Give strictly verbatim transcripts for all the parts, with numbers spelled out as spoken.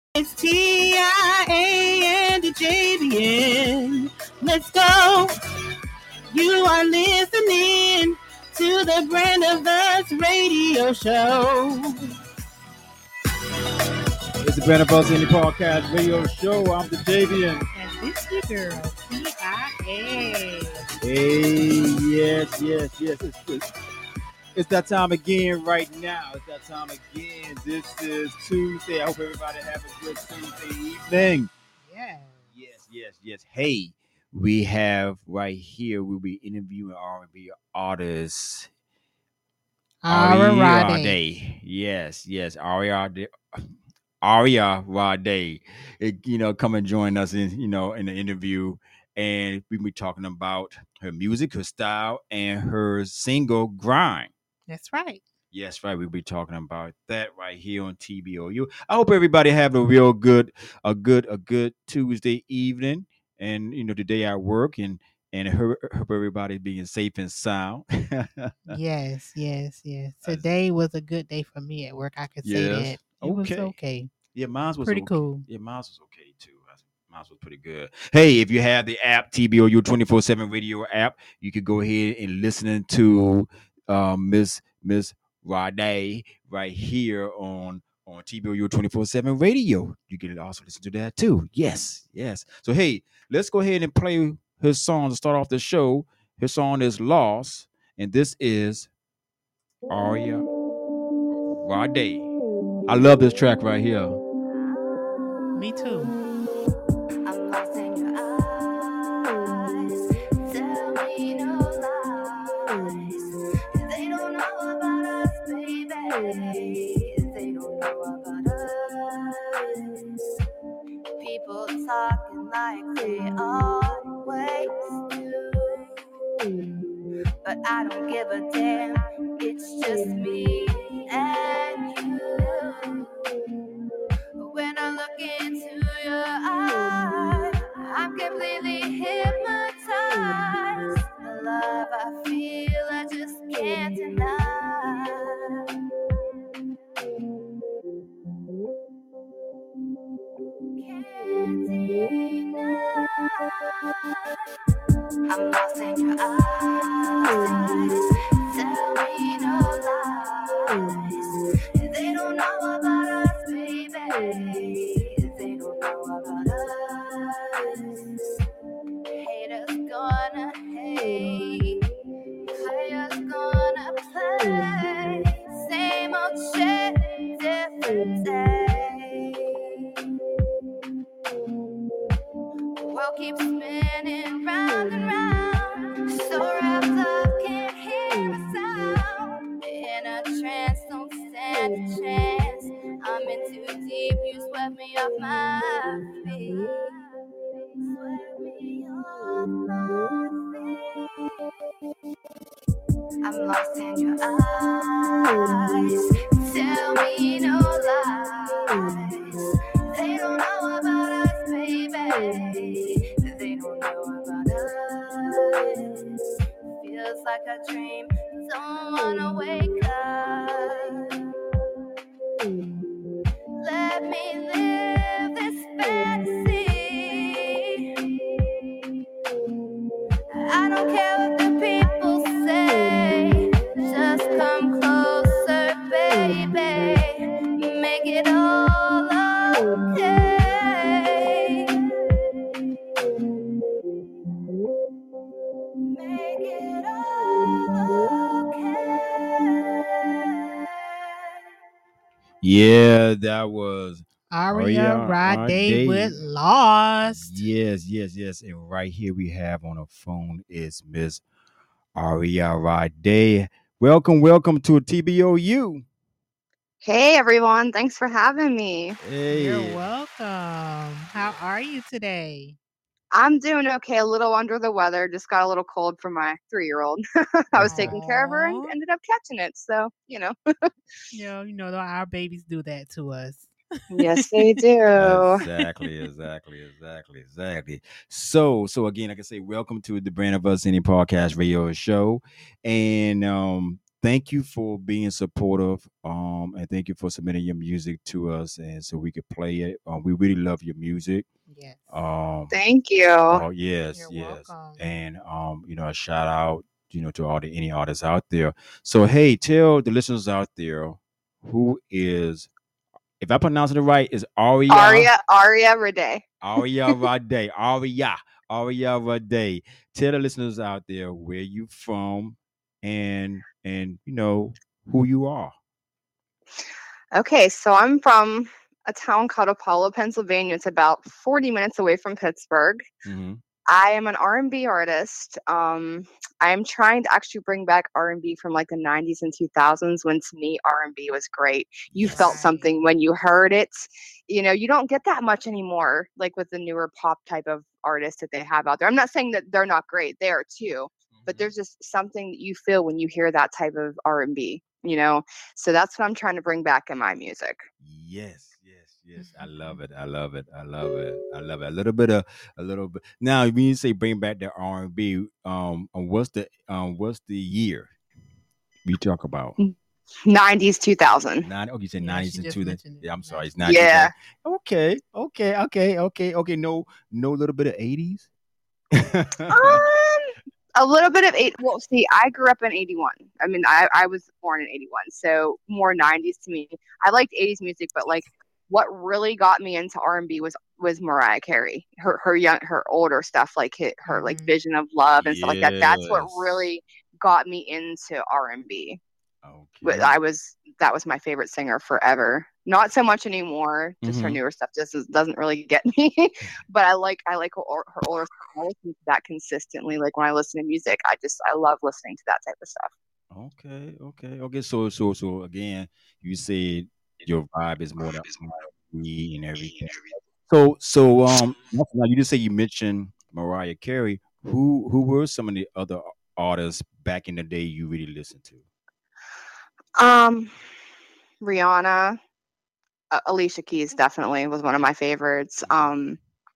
It's T I A and the J B N. Let's go. You are listening to the Brand of Us radio show. It's the Brand of Us Indie Podcast radio show. I'm the J B N. And this is your girl, T I A. Hey, yes, yes, yes. It's, it's, it's that time again right now. It's that time again. This is Tuesday. I hope everybody have a good Tuesday evening. Yeah. Yes, yes, yes. Hey, we have right here, we'll be interviewing R and B artists. Aria Day. Yes, yes. Aria Day. Aria Rade, you know, come and join us in, you know, in the interview, and we'll be talking about her music, her style, and her single Grind. That's right. Yes, right. We'll be talking about that right here on T B O U. I hope everybody have a real good, a good, a good Tuesday evening, and you know, today I work and. And hope everybody being safe and sound. yes, yes, yes. Today was a good day for me at work. I could say yes. that. It okay. was okay. Yeah, mine was pretty okay. cool. Yeah, mine was okay too. Mine was pretty good. Hey, if you have the app, T B O U twenty-four seven radio app, you could go ahead and listen to um, Miss Miss Rade right here on on T B O U twenty-four seven radio. You can also listen to that too. Yes, yes. So hey, let's go ahead and play her song to start off the show. Her song is Lost, and this is Aria Rade. I love this track right here. Me too. I'm lost in your eyes. Tell me no lies. They don't know about us, baby. They don't know about us. People talking like they always do. But I don't give a damn. It's just me and you. When I look into your eyes, I'm completely hypnotized. The love I feel, I just can't deny. Can't deny. I'm lost in your eyes. Tell me no lies. They don't know about us, baby. They don't know about us. Haters gonna hate. Players gonna play. Same old shit, different day. World keeps spinning round and round. So wrapped up, can't hear a sound. In a trance, don't stand a chance. I'm in too deep, you swept me off my feet. Swept me off my feet. I'm lost in your eyes. Tell me no lies. They don't know about us, baby. They don't know about us. Feels like a dream. Don't wanna wake up. Let me live this fantasy. I don't care what the people say. Just come closer, baby. Make it all okay. Make it all okay. Yeah, that was Aria Rade with Lost. Yes, yes, yes. And right here we have on the phone is Miss Aria Rade. Welcome, welcome to T B O U. Hey everyone, thanks for having me. Hey. You're welcome. How are you today? I'm doing okay, a little under the weather. Just got a little cold from my three-year-old. I was Aww. taking care of her and ended up catching it. So, you know. you know, you know, our babies do that to us. Yes, they do. Exactly, exactly, exactly, exactly. So, so again, like I say, welcome to the Brand of Us Indie Podcast radio show. And um, thank you for being supportive. Um, and thank you for submitting your music to us, and so we could play it. Um, we really love your music. Yes. Um, Thank you. oh yes, You're yes, welcome. and um, you know, a shout out, you know, to all the any artists out there. So hey, tell the listeners out there who is, if I pronounce it right, is Aria. Aria Aria Rade. Aria Rade. Aria. Aria Rade. Tell the listeners out there where you from, and and you know who you are. Okay, so I'm from a town called Apollo, Pennsylvania. It's about forty minutes away from Pittsburgh. Mm-hmm. I am an R and B artist. Um, I'm trying to actually bring back R and B from like the nineties and two thousands when to me R and B was great. You felt Yes. Right. something when you heard it. You know, you don't get that much anymore, like with the newer pop type of artists that they have out there. I'm not saying that they're not great. They are too. But Mhm. there's just something that you feel when you hear that type of R and B, you know? So that's what I'm trying to bring back in my music. Yes, yes, yes. I love it. I love it. I love it. I love it. A little bit of a little bit. Now, when you say bring back the R and B, um, um, what's the um, what's the year we talk about? nineties, two thousand. Nine. Oh, you said Yeah, nineties she and just two. Then mentioned it. yeah, I'm sorry. It's nineties. nineties. Yeah. Okay. Okay. Okay. Okay. Okay. No. No little bit of eighties. Um, a little bit of eight. Well, see, I grew up in eighty-one. I mean, I, I was born in eighty-one, so more nineties to me. I liked eighties music, but like what really got me into R and B was was Mariah Carey. Her her young her older stuff, like hit her like Mhm. Vision of Love and stuff like that. That's what Yes. really got me into R and B. But Okay. I was that was my favorite singer forever. Not so much anymore. Just her Mhm. newer stuff just is- doesn't really get me. But I like I like her, or- her older stuff. I listen to that consistently. Like when I listen to music, I just I love listening to that type of stuff. Okay. Okay. Okay. So so so again, you said your vibe is more than me and everything. So so um now you just say you mentioned Mariah Carey. Who who were some of the other artists back in the day you really listened to? Um, Rihanna, uh, Alicia Keys definitely was one of my favorites. Um,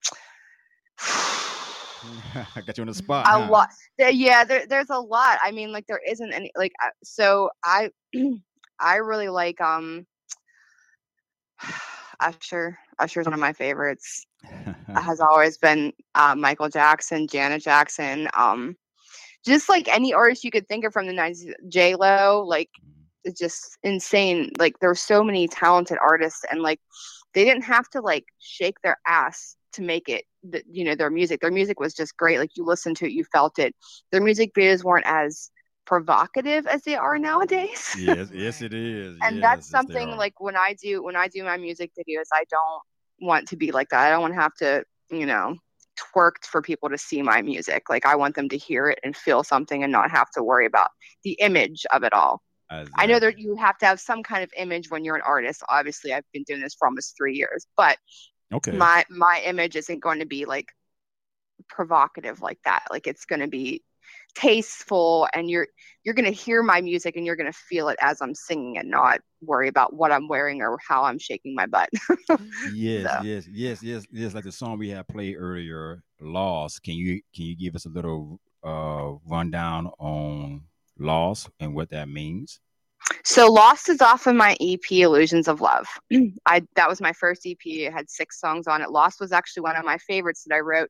I got you on the spot, a huh? lot. There, yeah, there, there's a lot. I mean, like there isn't any like. uh, So I, I really like um, Usher. Usher's one of my favorites. Has always been uh, Michael Jackson, Janet Jackson. Um, just like any artist you could think of from the nineties, J Lo. Like it's just insane. Like there's so many talented artists, and like they didn't have to like shake their ass to make it. The, you know, their music. Their music was just great. Like you listened to it, you felt it. Their music videos weren't as provocative as they are nowadays. Yes, yes, Right. it is. And Yes, that's yes, they something are. like when I do when I do my music videos, I don't want to be like that. I don't want to have to, you know, twerk for people to see my music. Like I want them to hear it and feel something and not have to worry about the image of it all. I know that Exactly. you have to have some kind of image when you're an artist. Obviously, I've been doing this for almost three years, but Okay. my my image isn't going to be like provocative like that. Like it's going to be tasteful, and you're you're going to hear my music and you're going to feel it as I'm singing and not worry about what I'm wearing or how I'm shaking my butt. Yes, So yes, yes, yes, yes. Like the song we had played earlier, "Lost." Can you can you give us a little uh rundown on "Lost" and what that means? so Lost is off of my E P Illusions of Love. I that was my first E P. It had six songs on it. Lost was actually one of my favorites that I wrote.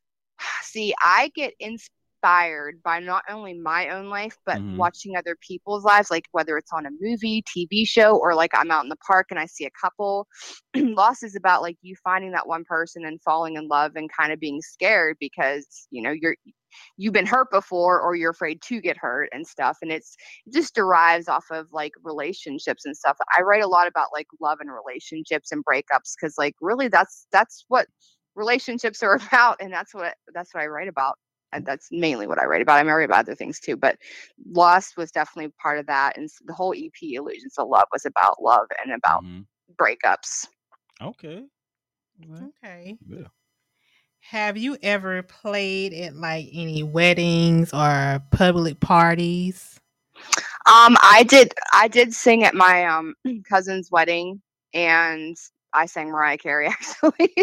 See, I get inspired by not only my own life, but Mm-hmm. watching other people's lives, like whether it's on a movie, T V show, or like I'm out in the park and I see a couple. Lost is about like you finding that one person and falling in love and kind of being scared because, you know, you're you've been hurt before or you're afraid to get hurt and stuff. And it's it just derives off of like relationships and stuff. I write a lot about like love and relationships and breakups because like really that's that's what relationships are about, and that's what that's what I write about. And that's mainly what I write about. I write about other things too, but Lost was definitely part of that. And the whole E P Illusions of Love was about love and about Mm-hmm. breakups. Okay. Well, Okay. yeah. Have you ever played at like any weddings or public parties? Um, I did I did sing at my um cousin's wedding, and I sang Mariah Carey actually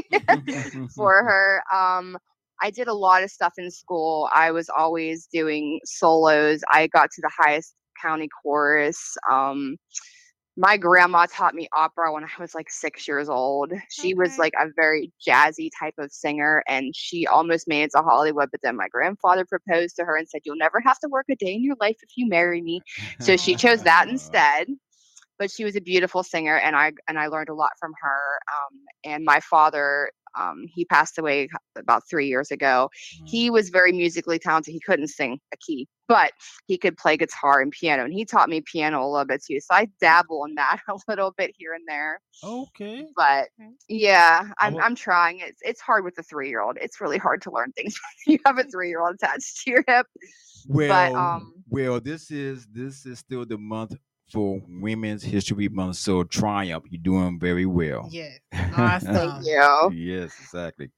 for her. Um, I did a lot of stuff in school. I was always doing solos. I got to the highest County Chorus. Um, my grandma taught me opera when I was like six years old. She was Okay. like a very jazzy type of singer, and she almost made it to Hollywood. But then my grandfather proposed to her and said, "You'll never have to work a day in your life if you marry me." So she chose that Oh. instead. But she was a beautiful singer, and I and I learned a lot from her. Um, and my father, um, he passed away about three years ago. He Mm. was very musically talented. He couldn't sing a key, but he could play guitar and piano, and he taught me piano a little bit too. So I dabble in that a little bit here and there. Okay. But Okay. yeah, I I'm wa- I'm trying. It's it's hard with a three year old. It's really hard to learn things when you have a three year old attached to your hip. But Well, um, well, this is this is still the month for Women's History Month. So triumph, you're doing very well. Yes. thank Awesome. you. Yes, exactly.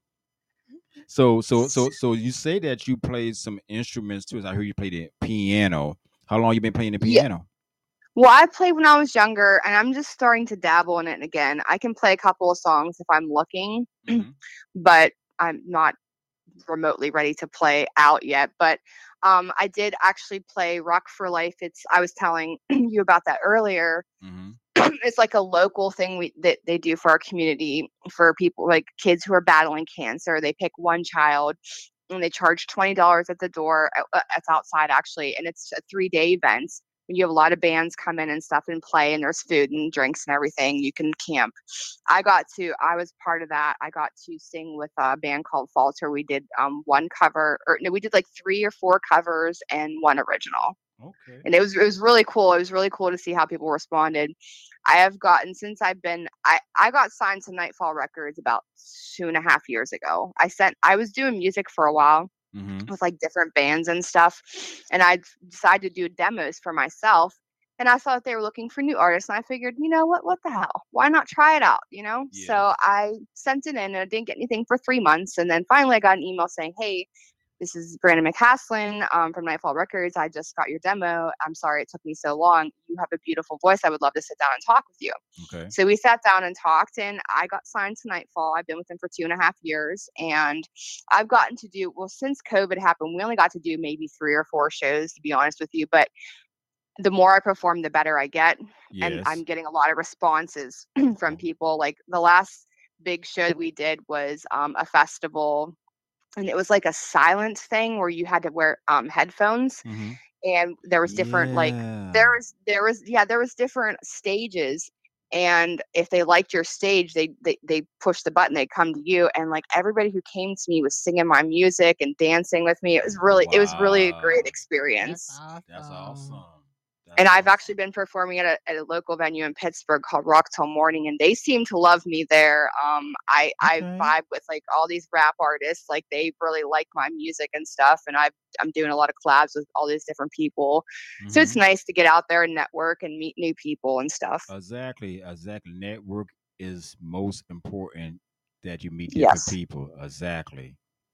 So so so so you say that you played some instruments too. As I heard you played the piano. How long you been playing the Yeah. piano? Well, I played when I was younger, and I'm just starting to dabble in it again. I can play a couple of songs if I'm looking, Hmm. but I'm not remotely ready to play out yet. But um, I did actually play Rock for Life. It's I was telling you about that earlier. Hmm. It's like a local thing we that they do for our community for people like kids who are battling cancer. They pick one child and they charge twenty dollars at the door. uh, uh, It's outside actually, and it's a three day event. And you have a lot of bands come in and stuff and play, and there's food and drinks and everything. You can camp. I got to, I was part of that. I got to sing with a band called Falter. We did um, one cover, or no, we did like three or four covers and one original. Okay. And it was it was really cool. It was really cool to see how people responded. I have gotten since I've been I I got signed to Nightfall Records about two and a half years ago. I sent I was doing music for a while Hmm. with like different bands and stuff, and I decided to do demos for myself. And I thought they were looking for new artists, and I figured, you know what, what the hell? Why not try it out? You know. So Yes. I sent it in, and I didn't get anything for three months, and then finally I got an email saying, "Hey, this is Brandon McCaslin um, from Nightfall Records. I just got your demo. I'm sorry it took me so long. You have a beautiful voice. I would love to sit down and talk with you." Okay. So we sat down and talked, and I got signed to Nightfall. I've been with them for two and a half years, and I've gotten to do, well, since COVID happened, we only got to do maybe three or four shows, to be honest with you. But the more I perform, the better I get. And I'm Yes. getting a lot of responses from Oh. people. Like the last big show we did was um, a festival, and it was like a silent thing where you had to wear um, headphones, Hmm. and there was different like Yeah. there was there was yeah there was different stages, and if they liked your stage, they they they push the button, they come to you, and like everybody who came to me was singing my music and dancing with me. It was really it was really a great Wow. That's experience. That's awesome. awesome. And That's I've actually awesome. been performing at a at a local venue in Pittsburgh called Rock Till Morning, and they seem to love me there. Um, I I Okay. vibe with like all these rap artists, like they really like my music and stuff. And I I'm doing a lot of collabs with all these different people, so it's Hmm. nice to get out there and network and meet new people and stuff. Exactly. Exactly. Network is most important that you meet different Yes. people. Exactly.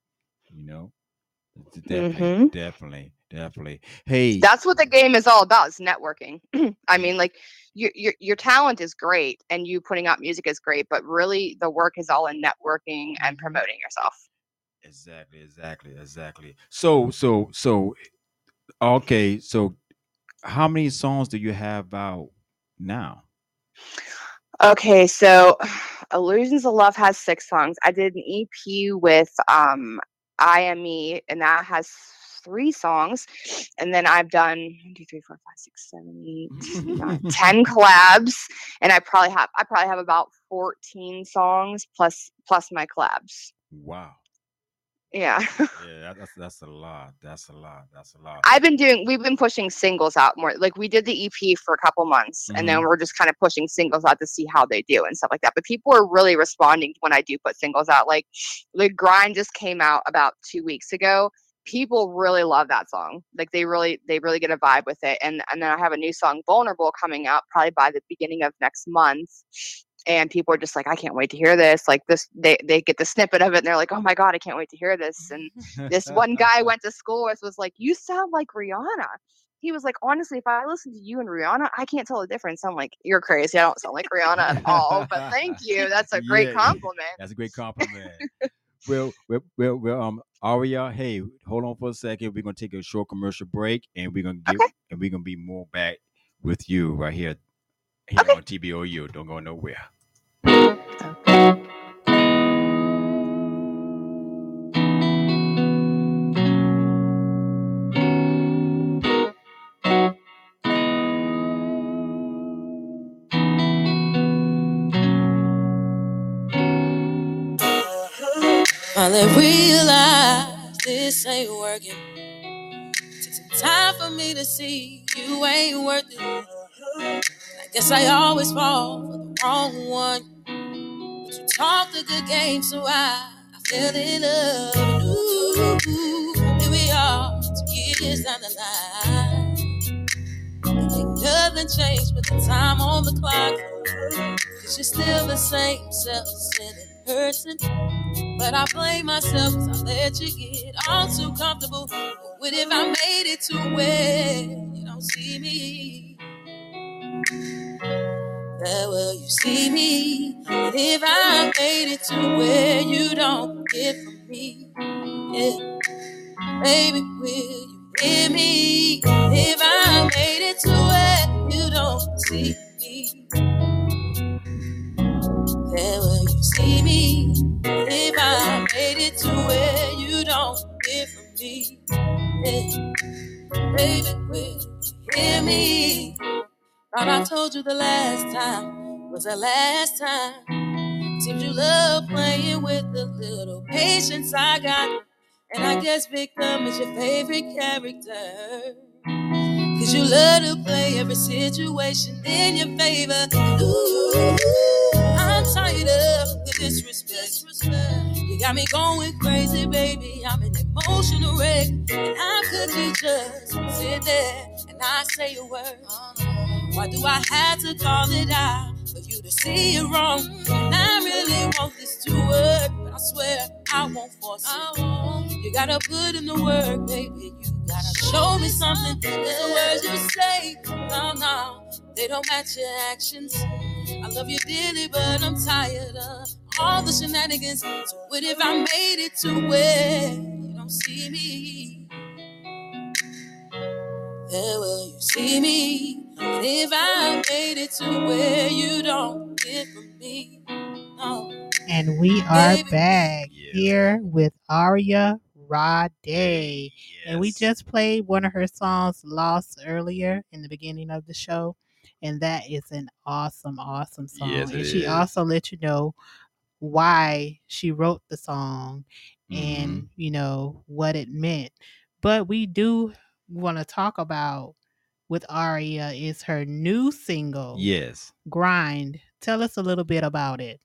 You know. Definitely, hmm definitely, definitely. Hey, That's what the game is all about, is networking. I y- mean, like your your your talent is great, and you putting out music is great, but really the work is all in networking and Hmm. promoting yourself. exactly, exactly, exactly. So, so, so, okay. So, how many songs do you have out now? Okay, so Illusions of Love has six songs. I did an E P with um I Am Me, and that has three songs. And then I've done one, two, three, four, five, six, seven, eight, nine, ten collabs. And I probably have I probably have about fourteen songs plus plus my collabs. Wow. Yeah. Yeah, that, that's that's a lot. That's a lot. That's a lot. I've been doing we've been pushing singles out more. Like we did the E P for a couple months, and then Hmm. we're just kind of pushing singles out to see how they do and stuff like that. But people are really responding when I do put singles out. Like the Grind just came out about two weeks ago. People really love that song. Like they really they really get a vibe with it. And and then I have a new song, Vulnerable, coming out probably by the beginning of next month. And people are just like, I can't wait to hear this. Like this, they they get the snippet of it, and they're like, oh my god, I can't wait to hear this. And this one guy I went to school with was like, you sound like Rihanna. He was like, honestly, if I listen to you and Rihanna, I can't tell the difference. I'm like, you're crazy. I don't sound like Rihanna at all. But thank you. That's a great Yeah, compliment. that's a great compliment. well, well, well, well, um, Aria, hey, hold on for a second. We're gonna take a short commercial break, and we're gonna get, Okay. and we're gonna be more back with you right here, here Okay. on T B O U. Don't go nowhere. Finally realize this ain't working. Take some time for me to see you ain't worth it. I guess I always fall for the wrong one. But you talked a good game, so I, I fell in love. And ooh, here we are, two years down the line. Ain't nothing changed but the time on the clock. Cause you're still the same self-centered person. But I blame myself cause I let you get all too comfortable. But what if I made it to where you don't see me? Where will you see me? And if I made it to where you don't hear from me? Yeah, baby, will you hear me? If I made it to where you don't see me? Where will you see me? If I made it to where you don't hear from me? Yeah, baby, will you hear me? Thought I told you the last time was the last time. Seems you love playing with the little patience I got. And I guess Victim is your favorite character. Cause you love to play every situation in your favor. Ooh, I'm tired of the disrespect. You got me going crazy, baby. I'm an emotional wreck. And how could you just sit there and not say a word? Why do I have to call it out for you to see it wrong? And I really want this to work, but I swear I won't force it. You gotta put in the work, baby. You gotta show me something. The words you say, no, no, they don't match your actions. I love you dearly, but I'm tired of all the shenanigans. So what if I made it to where you don't see me? Where will you see me? And if I made it to where you don't hear from me? No. And we are Baby, back Yes. here with Aria Rade. Yes. And we just played one of her songs, Lost, earlier in the beginning of the show. And that is an awesome, awesome song. Yes, it and she is. also let you know why she wrote the song Mhm. and, you know, what it meant. But we do want to talk about with Aria is her new single, Yes. Grind. Tell us a little bit about it.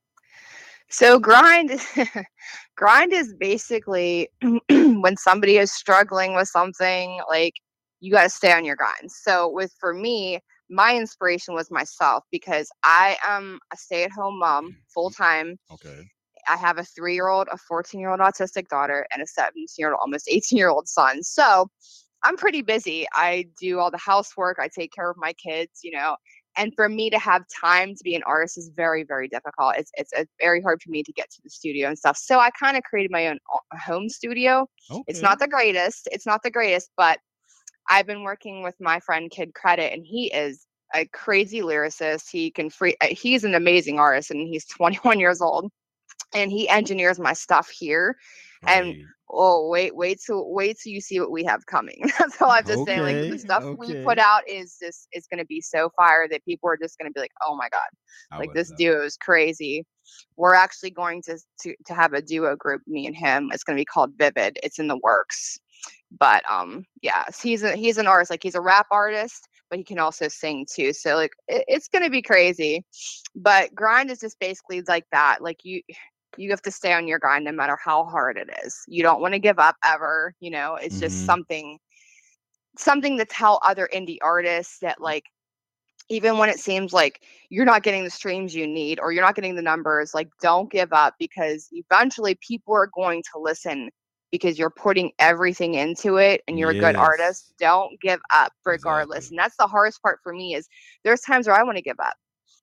So grind grind is basically when somebody is struggling with something, like you got to stay on your grind. So with for me, my inspiration was myself because I am a stay-at-home mom full time. Okay. I have a three-year-old, a fourteen-year-old autistic daughter, and a seventeen-year-old, almost eighteen-year-old son. So I'm pretty busy. I do all the housework. I take care of my kids, you know. And for me to have time to be an artist is very, very difficult. It's it's, it's very hard for me to get to the studio and stuff. So I kind of created my own o- home studio. It's Okay. not the greatest. It's not the greatest, but I've been working with my friend Kid Credit, and he is a crazy lyricist. He can free. uh, He's an amazing artist, and he's twenty-one years old, and he engineers my stuff here. And Right. oh, wait, wait till wait till you see what we have coming. That's all I have to say. Like the Okay. stuff we Okay. put out is just is going to be so fire that people are just going to be like, oh my god, I like would this love. duo is crazy. We're actually going to to to have a duo group, me and him. It's going to be called Vivid. It's in the works. But um, yeah, so he's a he's an artist. Like he's a rap artist, but he can also sing too. So like it, it's going to be crazy. But grind is just basically like that. Like you you have to stay on your grind no matter how hard it is. You don't want to give up ever, you know. It's just Mhm. something something to tell other indie artists that like even when it seems like you're not getting the streams you need or you're not getting the numbers, like don't give up because eventually people are going to listen because you're putting everything into it and you're a good artist. Yes. Don't give up regardless. Exactly. And that's the hardest part for me is there's times where I want to give up.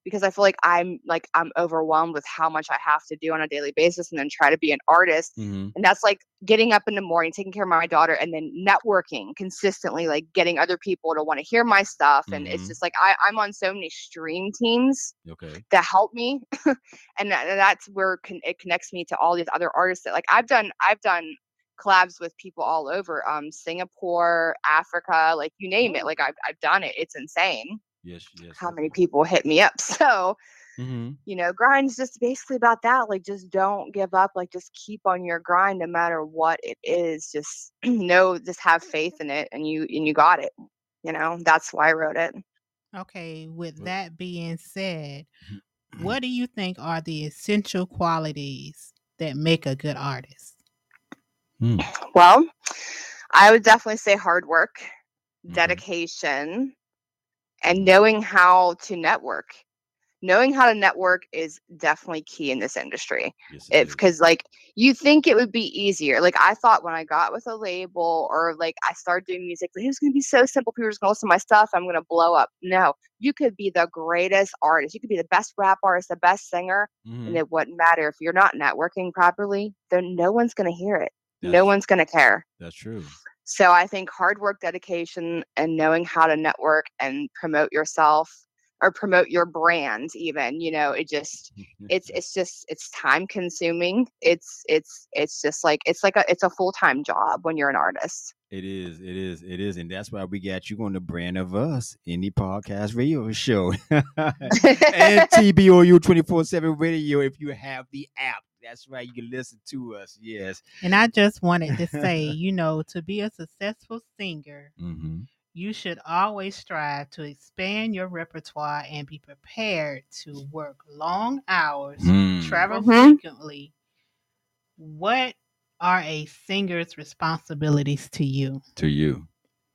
because I feel like I'm like I'm overwhelmed with how much I have to do on a daily basis, and then try to be an artist. Mm-hmm. And that's like getting up in the morning, taking care of my daughter, and then networking consistently, like getting other people to want to hear my stuff. And it's Mhm. just like I, I'm on so many stream teams Okay. that help me, and that, that's where con- it connects me to all these other artists that like I've done. I've done collabs with people all over, um, Singapore, Africa, like you name it. Like I've I've done it. It's insane Yes. Yes. how yes. many people hit me up. So Mm-hmm. you know, grind's just basically about that. Like, just don't give up. Like, just keep on your grind, no matter what it is. Just know, just have faith in it, and you and you got it. You know, that's why I wrote it. Okay, with Well- that being said, what do you think are the essential qualities that make a good artist? Hmm. Well, I would definitely say hard work, Okay. dedication, and knowing how to network. Knowing how to network is definitely key in this industry. Yes, it If is. because like you think it would be easier. Like I thought when I got with a label or like I started doing music, like, it was gonna be so simple. People are just gonna listen to my stuff. I'm gonna blow up. No, you could be the greatest artist. You could be the best rap artist, the best singer, Mhm. and it wouldn't matter if you're not networking properly. Then no one's gonna hear it. That's, No one's gonna care. That's true. So I think hard work, dedication, and knowing how to network and promote yourself or promote your brand, even, you know, it just it's it's just it's time consuming. It's it's it's just like it's like a it's a full-time job when you're an artist. It is, it is, it is, and that's why we got you on the Brand of Us Indie Podcast Radio Show and T B O U twenty-four seven Radio. If you have the app, that's right, you can listen to us. Yes, And I just wanted to say, you know, to be a successful singer, mm-hmm. you should always strive to expand your repertoire and be prepared to work long hours, Mm. travel Mhm. frequently. What are a singer's responsibilities to you? To you,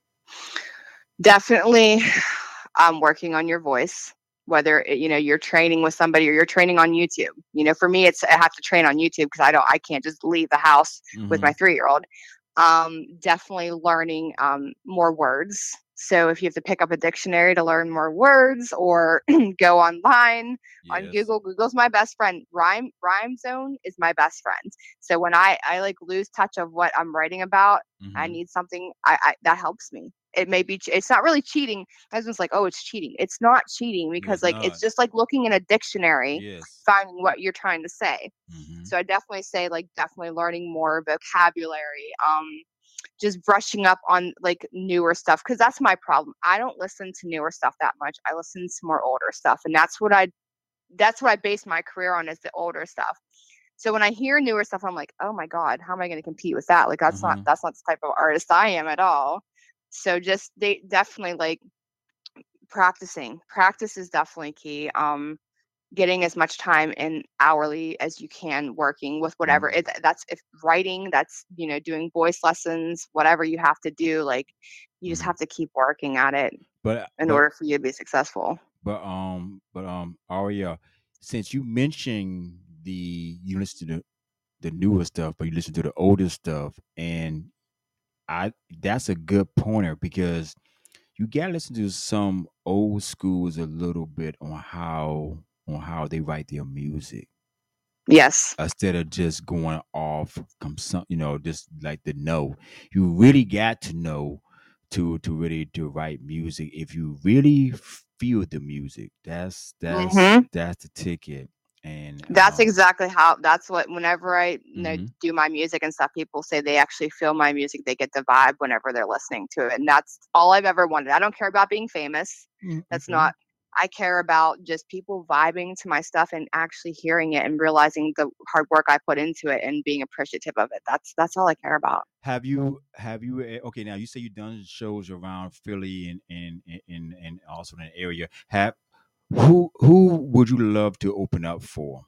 Definitely um working on your voice, whether it, you know, you're training with somebody or you're training on YouTube. You know, for me it's I have to train on YouTube because I don't I can't just leave the house with my Mhm. three-year-old. Um definitely learning um more words. So if you have to pick up a dictionary to learn more words or go online on Yes. Google, Google's my best friend. Rhyme Rhyme Zone is my best friend. So when I I like lose touch of what I'm writing about, I Mhm. need something I, I that helps me. It may be ch- it's not really cheating. My husband's like, oh, it's cheating. It's not cheating No, because it's like not. it's just like looking in a dictionary, Yes. finding what you're trying to say. Mhm. So I definitely say like definitely learning more vocabulary, um, just brushing up on like newer stuff because that's my problem. I don't listen to newer stuff that much. I listen to more older stuff, and that's what I that's what I base my career on is the older stuff. So when I hear newer stuff, I'm like, oh my god, how am I going to compete with that? Like that's not Mhm. that's not the type of artist I am at all. So just they definitely like practicing. Practice is definitely key. Um, getting as much time in hourly as you can working with whatever Mhm. it, that's if writing, that's you know doing voice lessons, whatever you have to do. Like you just Mhm. have to keep working at it But in but order for you to be successful. but um but um Aria, since you mentioned the you listen to the the newer stuff, but you listen to the older stuff, and I that's a good pointer because you gotta listen to some old schools a little bit on how on how they write their music Yes. instead of just going off come some you know just like the know. You really got to know to to really to write music if you really feel the music. That's that's hmm that's the ticket. And That's um exactly how. That's what. Whenever I you know, mhm. do my music and stuff, people say they actually feel my music. They get the vibe whenever they're listening to it, and that's all I've ever wanted. I don't care about being famous. Mm, That's okay. not. I care about just people vibing to my stuff and actually hearing it and realizing the hard work I put into it and being appreciative of it. That's that's all I care about. Have you have you eh, okay now you say you've done shows around Philly and and and and, and also in the area. Have who who would you love to open up for?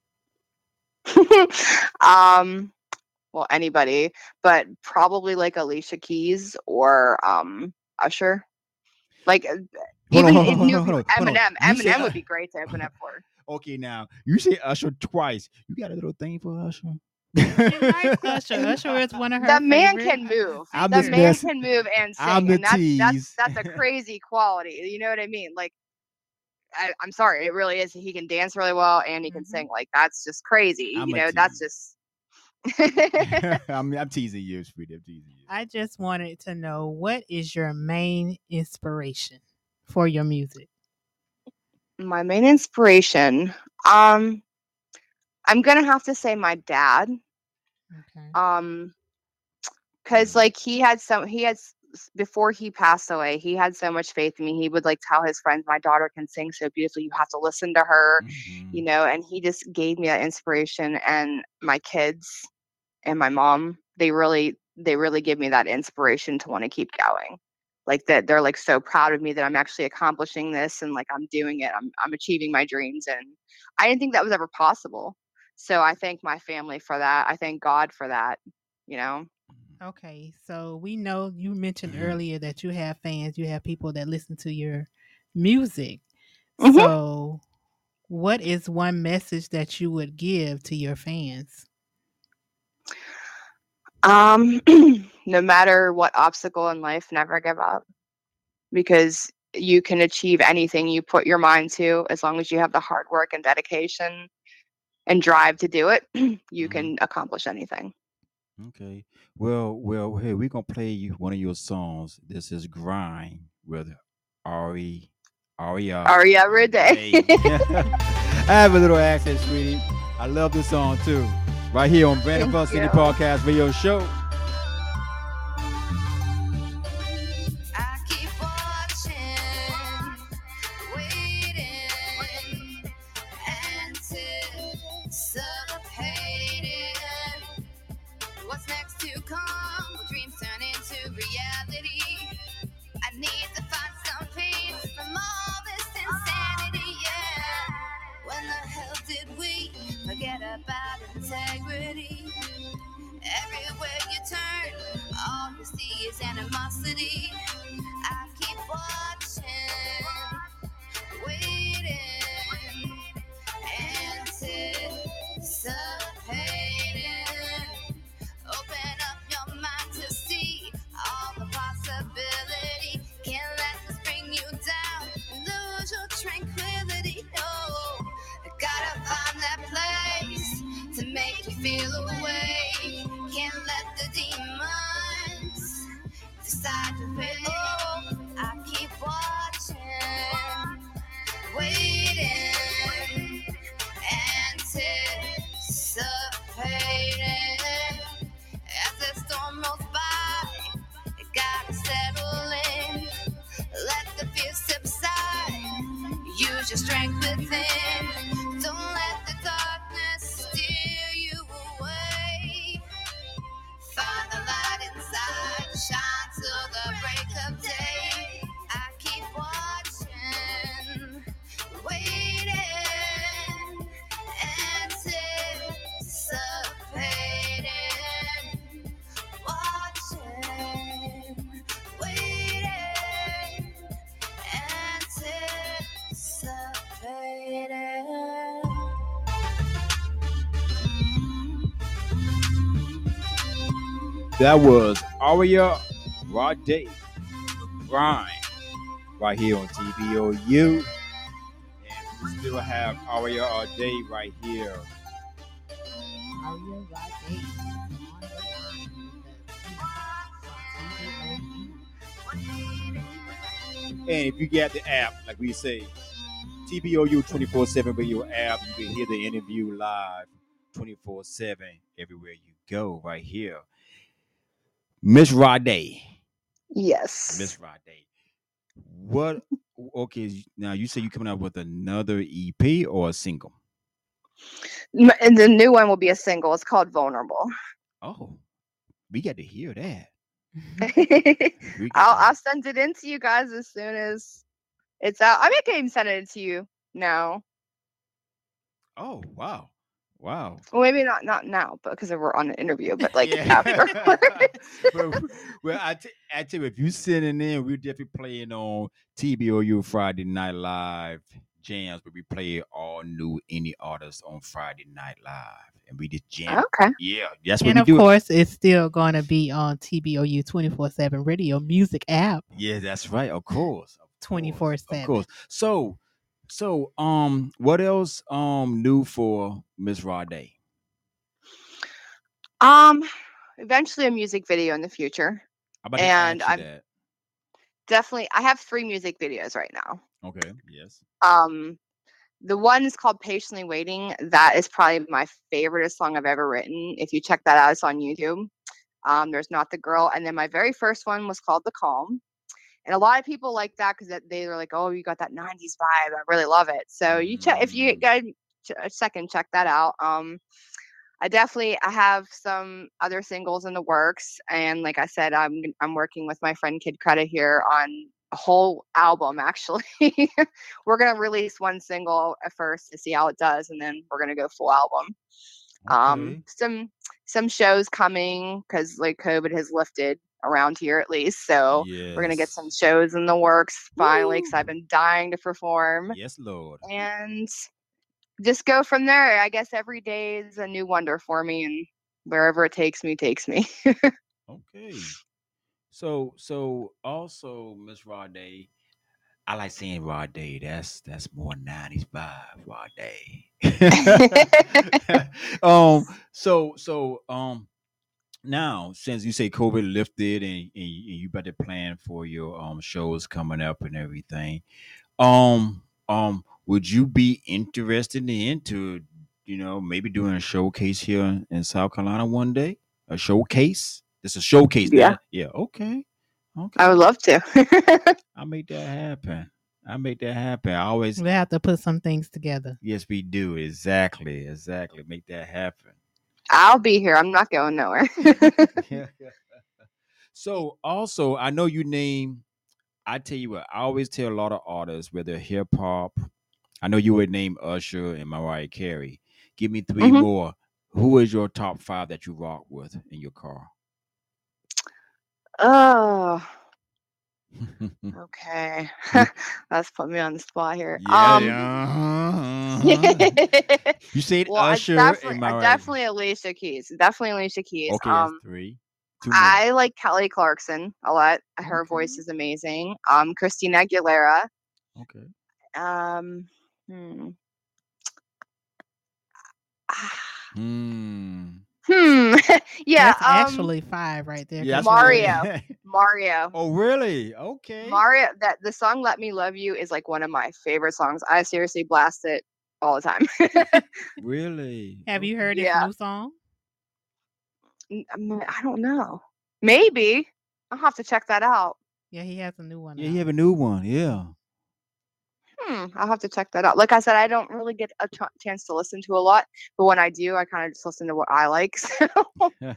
um. Well, anybody, but probably like Alicia Keys or um Usher. Like uh, Hold on, even hold on, in hold new on, hold people, on, hold on. Eminem. You say Eminem uh, would be great to open up for. okay now you say Usher twice. You got a little thing for Usher? She likes Usher. Usher is one of her The man favorite can move. I'm The just singers. man messing. can move and I'm sing, the and that's that's tease. that's a crazy quality. You know what I mean? Like I, I'm sorry, it really is. He can dance really well and he can Mhm. sing. Like that's just crazy. I'm you a know, that's tease. just. I'm, I'm teasing you, sweetie. I'm teasing you. I just wanted to know, what is your main inspiration for your music? My main inspiration. Um, I'm gonna have to say my dad. Okay. Um, because Mm. like he had some, he had s- s- before he passed away, he had so much faith in me. He would like tell his friends, "My daughter can sing so beautifully. You have to listen to her," Mhm. you know. And he just gave me that inspiration. And my kids and my mom, they really, they really give me that inspiration to want to keep going. Like that, they're like so proud of me that I'm actually accomplishing this and like I'm doing it. I'm I'm achieving my dreams, and I didn't think that was ever possible. So I thank my family for that. I thank God for that. You know. Okay, so we know you mentioned Mhm. earlier that you have fans, you have people that listen to your music. Mhm. So, what is one message that you would give to your fans? Um, no matter what obstacle in life, never give up because you can achieve anything you put your mind to as long as you have the hard work and dedication and drive to do it. You Mhm. can accomplish anything. Okay. Well, well, hey, we're gonna play you one of your songs. This is Grind with Ari Aria Are you every day? Day. I have a little accent, sweetie. I love this song too. Right here on Brandon Thank Bus City you. Podcast Radio Show. I keep watching, waiting, anticipating what's next to come. Will dreams turn into reality? I need to find some peace from all this insanity, yeah. When the hell did we forget about integrity? Everywhere you turn, all you see is animosity. I keep watching, waiting, anticipating. Open up your mind to see all the possibility. Can't let this bring you down and lose your tranquility. No, gotta find that place to make you feel away. Can't let the demons decide to play. Oh, I keep watching, waiting, anticipating. As the storm rolls by, you gotta settle in. Let the fear subside. Use your strength within. Don't let the darkness steer you away. Find the light inside, shine till the break of day. I keep watching, waiting, anticipating, watching, waiting, anticipating. That was Aria Rade Grind right here on T B O U. And we still have Aria Rade right here. Aria Rade on the line with us on And if you get the app, like we say, T B O U twenty-four seven radio app, you can hear the interview live twenty-four seven everywhere you go right here. Miss Rade. Yes. Miss Rade. What, okay, now you say you coming out with another E P or a single? M- And the new one will be a single. It's called Vulnerable. Oh, we got to hear that. the We got I'll to- I'll send it in to you guys as soon as it's out. I mean, I can even send it to you now. Oh, wow. Wow. Well, maybe not not now, but because we're on an interview, but like Yeah. afterwards. well, well, I, t- I tell you, if you sitting in, we're definitely playing on T B O U Friday Night Live jams, but we play all new indie artists on Friday Night Live, and we just jam. Okay. Yeah, that's what And we of do. course, it's still going to be on T B O U twenty-four seven radio music app Yeah, that's right. Of course. Of course, twenty-four Of seven. course. So, So, um, what else um new for Miss Rade? Um, eventually a music video in the future, I'm about to and ask you I'm that. definitely I have three music videos right now. Okay. Yes. Um, the one is called Patiently Waiting. That is probably my favorite song I've ever written. If you check that out, it's on YouTube. Um, there's Not the Girl, and then my very first one was called The Calm. And a lot of people like that because they were like, "Oh, you got that nineties vibe. I really love it." So you check if you Mm, get a second, check that out. Um, I definitely I have some other singles in the works, and like I said, I'm I'm working with my friend Kid Credit here on a whole album. Actually, we're gonna release one single at first to see how it does, and then we're gonna go full album. Um, okay. some some shows coming because like COVID has lifted around here at least, so we're gonna get some Yes. shows in the works finally because Woo. I've been dying to perform Yes, Lord. and just go from there. I guess every day is a new wonder for me, and wherever it takes me, takes me. Okay. So, so also, Miss Rade, I like saying Rade. That's that's more nineties vibe, Rade. um. So, so um. Now, since you say COVID lifted and, and you you better plan for your um shows coming up and everything, um, um, would you be interested in to, you know, maybe doing a showcase here in South Carolina one day? A showcase? It's a showcase, Yeah, not yeah. Okay, I would okay. love to. I'll make that happen. I'll make that happen. I always We have to put some things together. yes, we do exactly, exactly. Make that happen. I'll be here. I'm not going nowhere. Yeah. So also, I know you name. I tell you what, I always tell a lot of artists, whether hip hop. I know you would name Usher and Mariah Carey. Give me three hmm more. Who is your top five that you rock with in your car? Oh, okay. you, That's put me on the spot here. yeah, Um, yeah. Uh-huh. You said well, it's Usher definitely, and uh, Mariah. definitely Alicia Keys. Definitely Alicia Keys. Okay, that's Um, three. Two more. I like Kelly Clarkson a lot. Her voice Okay. is amazing. Um, Christina Aguilera. Okay. Um, hmm. Hmm. Hmm. Yeah. That's Um, actually five right there. Yeah, Cause that's what you I Mario. said said. Mario. Oh, really? Okay. Mario. That the song "Let Me Love You" is like one of my favorite songs. I seriously blast it all the time. Really? have you Okay. heard his Yeah. new song? N- I mean, I don't know. Maybe I'll have to check that out. Yeah, he has a new one Yeah, you out. have a new one. Yeah. Hmm, I'll have to check that out. Like I said, I don't really get a ch- chance to listen to a lot, but when I do, I kind of just listen to what I like. So.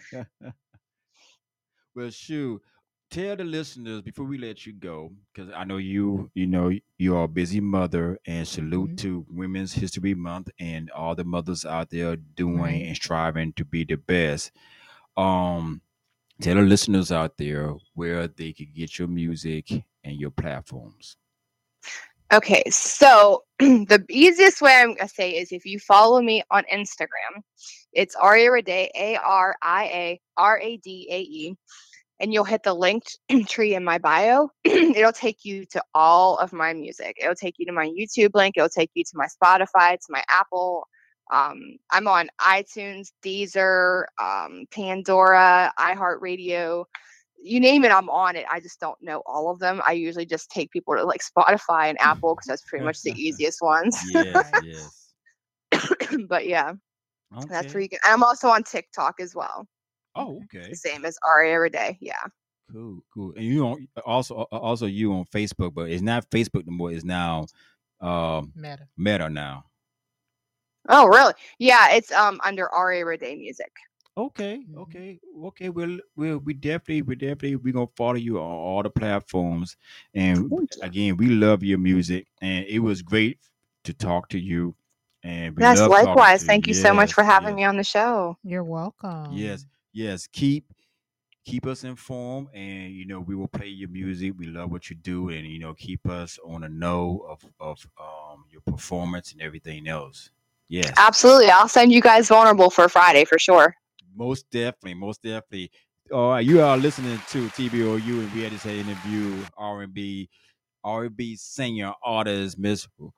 Well, shoot. Tell the listeners before we let you go, because I know you, you know, you are a busy mother, and salute Mhm. to Women's History Month and all the mothers out there doing Right. and striving to be the best. Um, tell the listeners out there where they could get your music and your platforms. Okay, so the easiest way I'm gonna say is if you follow me on Instagram, it's Aria Radae, A R I A R A D A E, and you'll hit the link tree in my bio. It'll take you to all of my music. It'll take you to my YouTube link. It'll take you to my Spotify, to my Apple. Um, I'm on iTunes, Deezer, um, Pandora, iHeartRadio. You name it, I'm on it. I just don't know all of them. I usually just take people to like Spotify and Apple because that's pretty much the easiest ones. Yes, Right. yes. But yeah, that's where Okay. you can. And I'm also on TikTok as well, Oh, Okay. the okay. same as Aria Radae. Yeah. Cool, cool. And you on also uh, also you on Facebook, but it's not Facebook no more. It's now um Meta. Meta now. Oh, really? Yeah, it's um under Aria Radae Music. Okay, Mhm. okay, okay. We'll we'll we definitely we definitely we gonna follow you on all the platforms. And Thank you. again, we love your music, and it was great to talk to you. And we Yes, love talking likewise. to you. Thank you so much for Yes, having yes, me on the show. You're yes, welcome. yes. Keep keep us informed, and you know we will play your music. We love what you do, and you know keep us on the know of of um your performance and everything else. Yes, Absolutely. I'll send you guys Vulnerable for Friday for sure. most definitely, most definitely. All right, you are listening to T B O U, and we had this interview R and B R and B singer artist Miss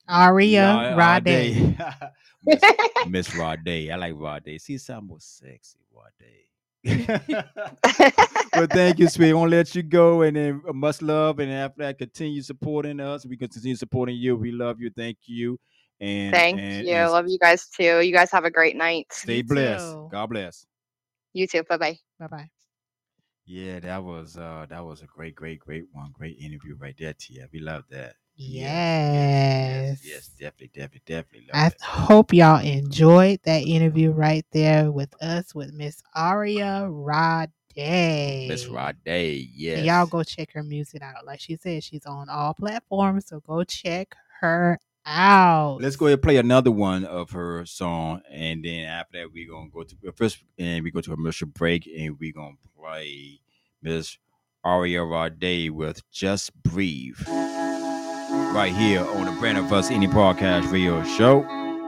Aria Ra- Rade. Rade. Miss, Miss Rade. I like Rade. See, sound more sexy, Rade. But thank you, sweet. I'm gonna let you go, and then uh, much love, and after that, continue supporting us. We continue supporting you. We love you. Thank you, and Thank and you. and Love you guys too. You guys have a great night. stay You blessed. too. God bless. You too. Bye bye. Bye bye. Yeah, that was uh that was a great, great, great one. Great interview right there, Tia. We love that. Yes, yes, yes, yes. Yes. Definitely, definitely, definitely love I that. hope y'all enjoyed that interview right there with us with Miss Aria Rade. Miss Rade, And yes. y'all go check her music out. Like she said, she's on all platforms, so go check her out. Let's go ahead and play another one of her song, and then after that, we're gonna go to uh, first, and we go to a commercial break, and we're gonna play Miss Aria Rade with "Just Breathe" right here on the Brand of Us Indie Podcast Radio Show.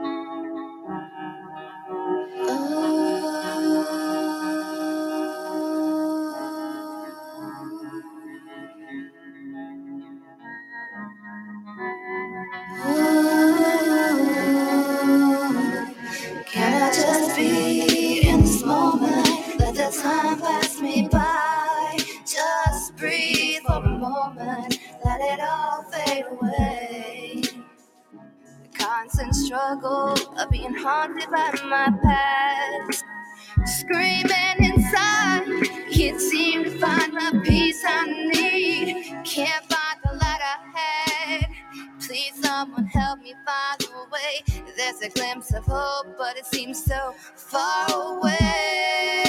Can I just be in this moment? Let the time pass me by. Just breathe for a moment. Let it all fade away. The constant struggle of being haunted by my past. Screaming inside, can't seem to find the peace I need. Can't find the light ahead. Please, someone help me find the way. There's a glimpse of hope, but it seems so far away.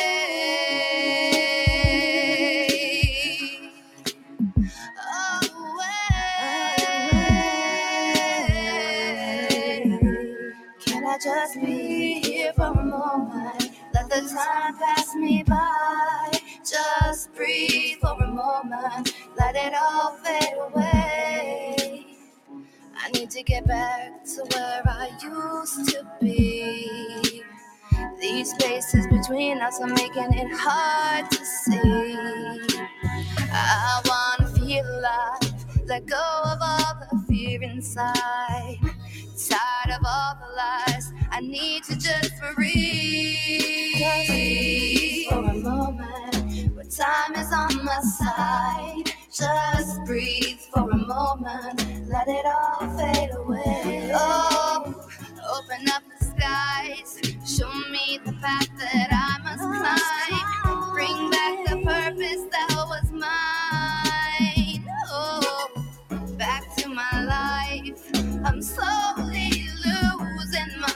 Away. Can I just be here for a moment? Let the time pass me by. Just breathe for a moment. Let it all fade away. I need to get back to where I used to be. These spaces between us are making it hard to see. I wanna feel alive, let go of all the fear inside. Tired of all the lies, I need to just breathe. Just breathe for a moment, when time is on my side. Just breathe for a moment, let it all fade away. Oh, open up the skies, show me the path that I must climb. Bring back the purpose that was mine. Oh, back to my life. I'm slowly losing my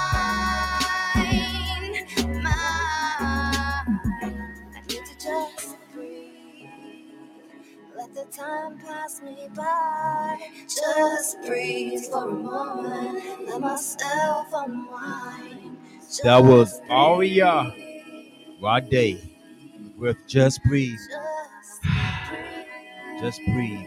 mind. Mind. I need to just breathe. Let the time pass me by. Just breathe for a moment. Let myself unwind. Just That was breathe. Aria Rade with "Just Breathe." Just breathe. Just breathe.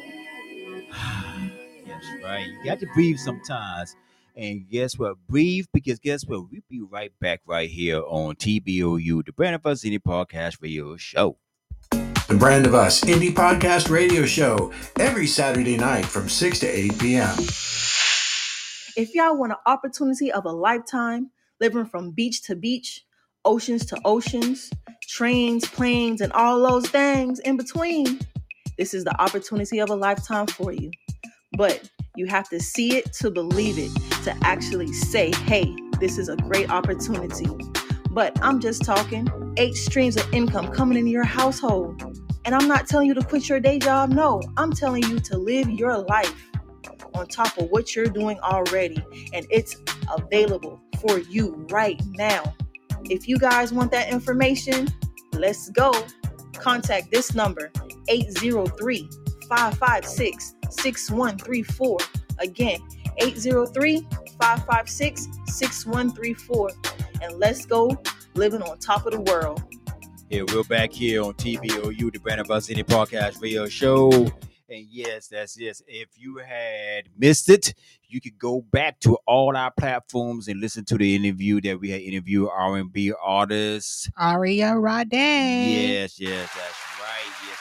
Yes, right. You got to breathe sometimes. And guess what? Breathe, because guess what? We'll be right back right here on T B O U, the Brand of Us Indie Podcast Radio Show. The Brand of Us Indie Podcast Radio Show, every Saturday night from six to eight p.m. If y'all want an opportunity of a lifetime, living from beach to beach, oceans to oceans, trains, planes, and all those things in between, this is the opportunity of a lifetime for you. But you have to see it to believe it, to actually say, hey, this is a great opportunity. But I'm just talking eight streams of income coming into your household. And I'm not telling you to quit your day job. No, I'm telling you to live your life on top of what you're doing already. And it's available for you right now. If you guys want that information, let's go. Contact this number, eight zero three, five five six, six one three four. Again, eight zero three, five five six, six one three four. And let's go living on top of the world. Yeah, we're back here on T B O U, the Brand of Us Indie Podcast Radio Show. And yes, that's yes. If you had missed it, you could go back to all our platforms and listen to the interview that we had interviewed R and B artists. Aria Rade. Yes, yes, that's right. Yes, I give it some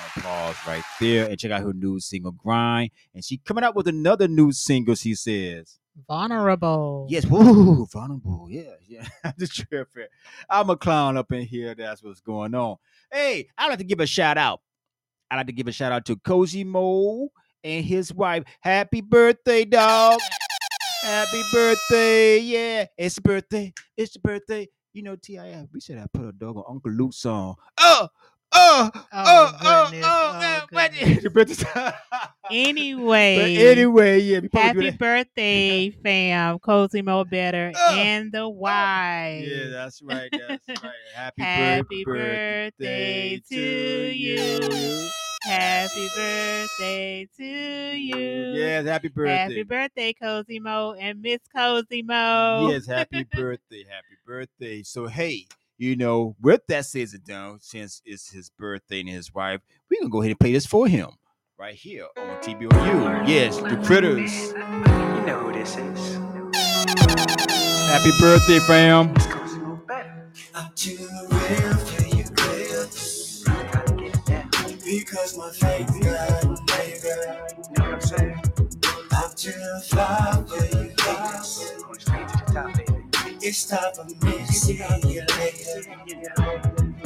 of applause right there. And check out her new single, Grind. And she coming out with another new single, she says. Vulnerable. Yes, woo, vulnerable. Yeah, yeah. The trip. I'm a clown up in here. That's what's going on. Hey, I'd like to give a shout out. I'd like to give a shout out to Cozy Mo and his wife. Happy birthday, dog. Happy birthday. Yeah, it's birthday. It's your birthday. You know, T I F, we should have put a dog on Uncle Luke's song. Oh, oh, oh, oh, oh, goodness. oh, Oh, oh, what- goodness. the birthday- Anyway, But anyway, yeah, we probably do happy that. birthday, fam. Cozy Mo Better Uh, and the wife. Yeah, that's right. That's right. Happy, Happy birthday, birthday to you. Happy birthday to you. Yes, happy birthday. Happy birthday, Cozy Mo and Miss Cozy Mo. Yes, happy birthday. Happy birthday. So, hey, you know, with that says it done, since it's his birthday and his wife, we're going to go ahead and play this for him right here on T B O U. Yes, the Critters. You know who this is. Happy birthday, fam. It's Cozy Mo Better. I'm too real for you, Chris. Gotta get it down. Because my favorite nigga. You know what I'm saying? I'm too fly for you, Chris. Going straight to the top, baby. It's time for me to see you later. Yeah.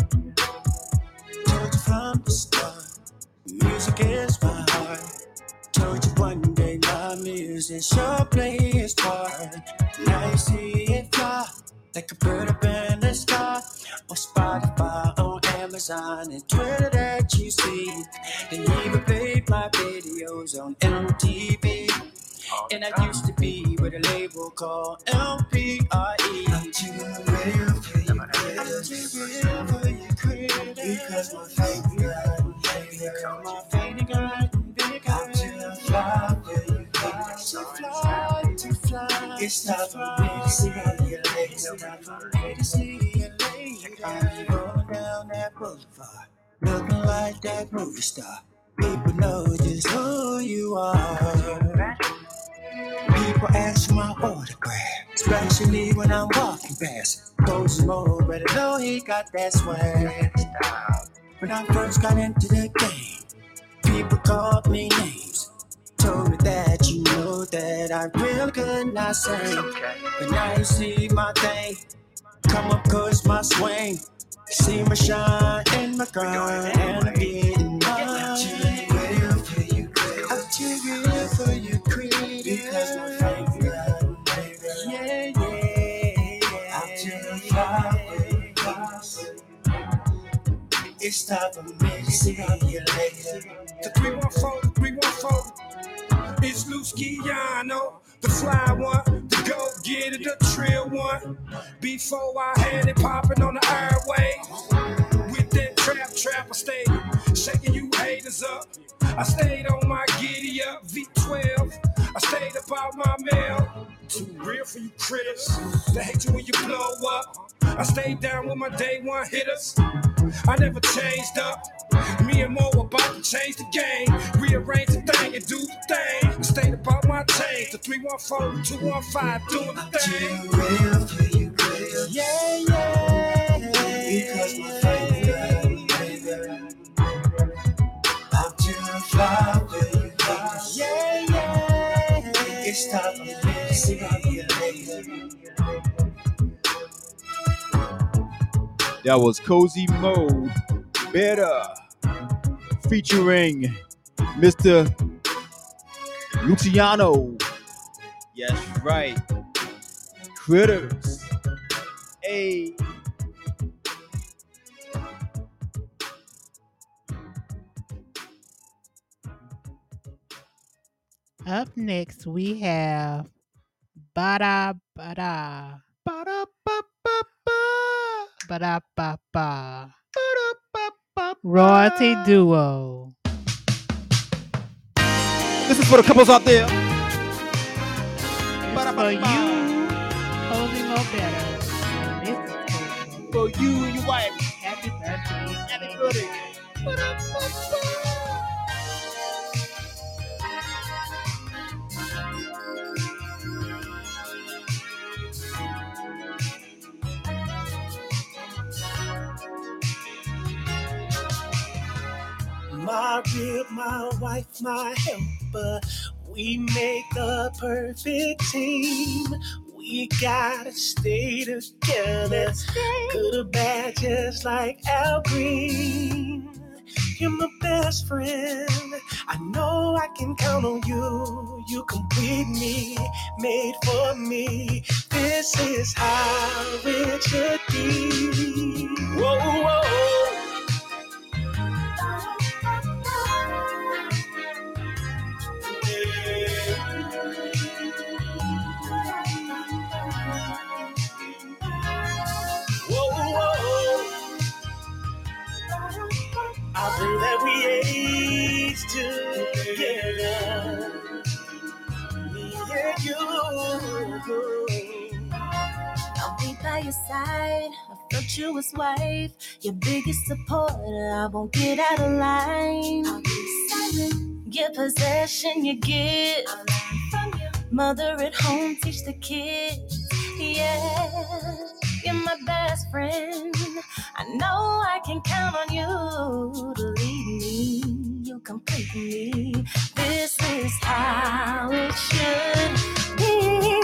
Told you from the start, music is my heart. Told you one day my music sure play its part. Now you see it fly like a bird up in the sky. On Spotify, on Amazon, and Twitter that you see. They even played my videos on M T V. And I used to be with a label called L P R E. I'm too real for you, I'm too real for you, critic. Because my favorite nigga, my favorite guy, I'm too fly for you, guys. Too fly, too fly. It's time for me to see you later. It's time for me to see you later. I'm rolling down that boulevard, looking like that movie star. People know just who you are. People ask for my autograph, especially when I'm walking past. Cozy Mo, better know he got that swag. When I first got into the game, people called me names. Told me that you know that I really could not sing. But now you see my thing, come up cause my swing. See my shine and my grind, and I'm getting mine. I'm too real for you, Chris. I'm too real for you, Chris. Because my favorite nigga. Yeah, yeah, yeah. I'm too fly for you, Chris. It's time for me to see you later. The three one four, the three one four. It's Luciano, the fly one, the go-getter, the trill one. Before I had it popping on the airway. With that trap, trap, I stayed shaking you haters up. I stayed on my giddy up, V twelve. I stayed about my mail. Too real for you critters. They hate you when you blow up. I stayed down with my day one hitters. I never changed up. Me and Mo about to change the game. Rearrange the thing and do the thing. I stayed about my change. The three one four, the two one five doing the I'm thing. too real for you, Chris. Yeah, yeah. Because my favorite nigga. I'm too fly for you, Chris. Yeah, yeah. It's time for me to see you later. That was Cozy Mo Better featuring Mister Luciano. Yes, right. Critters. Hey. Up next, we have Bada Bada. Ba-da-ba-ba-ba. Bada Ba Ba. Ba-da-ba-ba-ba. Royalty Duo. This is for the couples out there. It's for you, Cozy Mo Better. And this is for For you and your wife. happy birthday. Happy birthday. Ba-da-ba-ba. My my rib, my wife, my helper. We make a perfect team. We gotta stay together. Good or bad, just like Al Green. You're my best friend. I know I can count on you. You complete me, made for me. This is how it should be. Whoa, whoa. I pray that we age together, me and you. I'll be by your side, a virtuous wife, your biggest supporter. I won't get out of line. I'll be silent, your possession you give. I'll learn from you. Mother at home, teach the kids. Yeah, you're my best friend. I know I can count on you to lead me. You complete me. This is how it should be.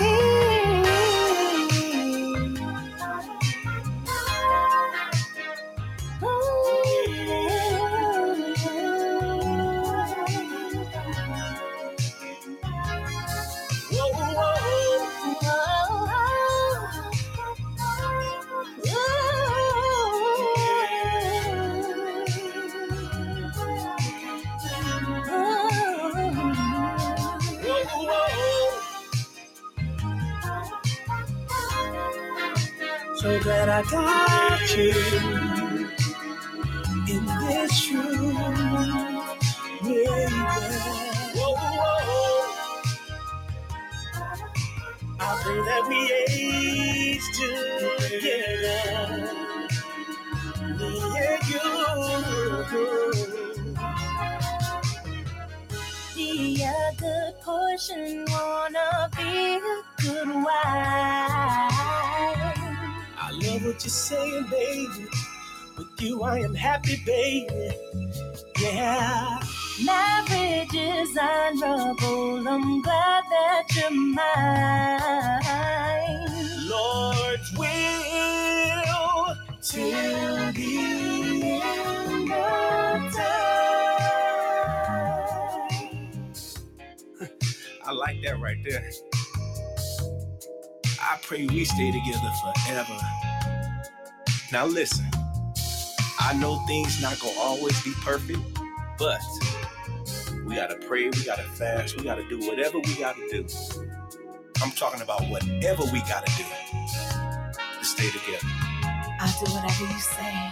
So glad I got you in this room, baby. Whoa, whoa. I pray that we age together, me and you. Be a good portion, wanna be a good wife. I love what you're saying, baby. With you, I am happy, baby. Yeah. Marriage is honorable. I'm glad that you're mine. Lord's will till the end of time. I like that right there. I pray we stay together forever. Now listen, I know things not gonna always be perfect, but we gotta pray, we gotta fast, we gotta do whatever we gotta do. I'm talking about whatever we gotta do to stay together. I'll do whatever you say.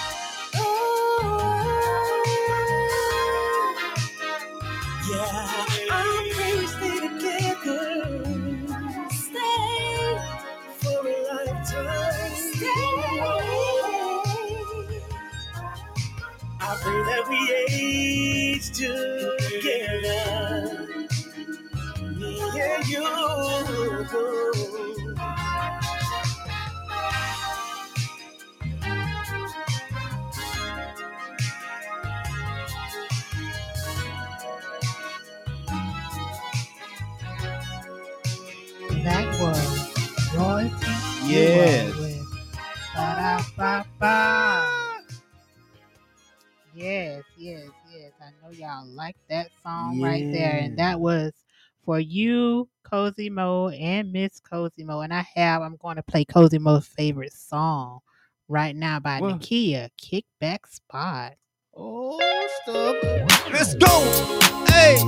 Yeah, I pray we stay together. Stay for a lifetime. Stay. I pray that we age together, me and you. That was Royalty. Yes. With Ba-da-ba-ba. Yes, yes, yes. I know y'all like that song right there. And that was for you, Cozy Mo, and Miss Cozy Mo. And I have, I'm going to play Cozy Mo's favorite song right now by What? Nakia, Kickback Spot. Oh, stuff. Let's go. Hey.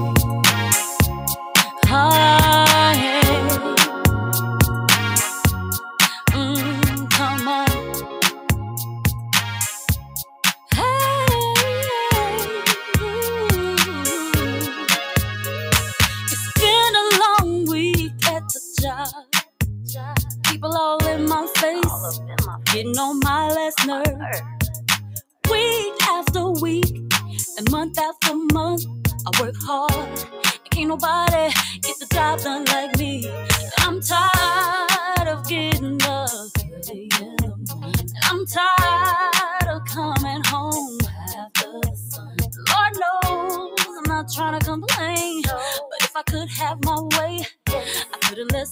Hi. Mm, come on. People all in my face, getting on my last nerve. Week after week, and month after month, I work hard. And can't nobody get the job done like me. I'm tired of getting up early in the morning. I'm tired of coming home after the sun. Lord knows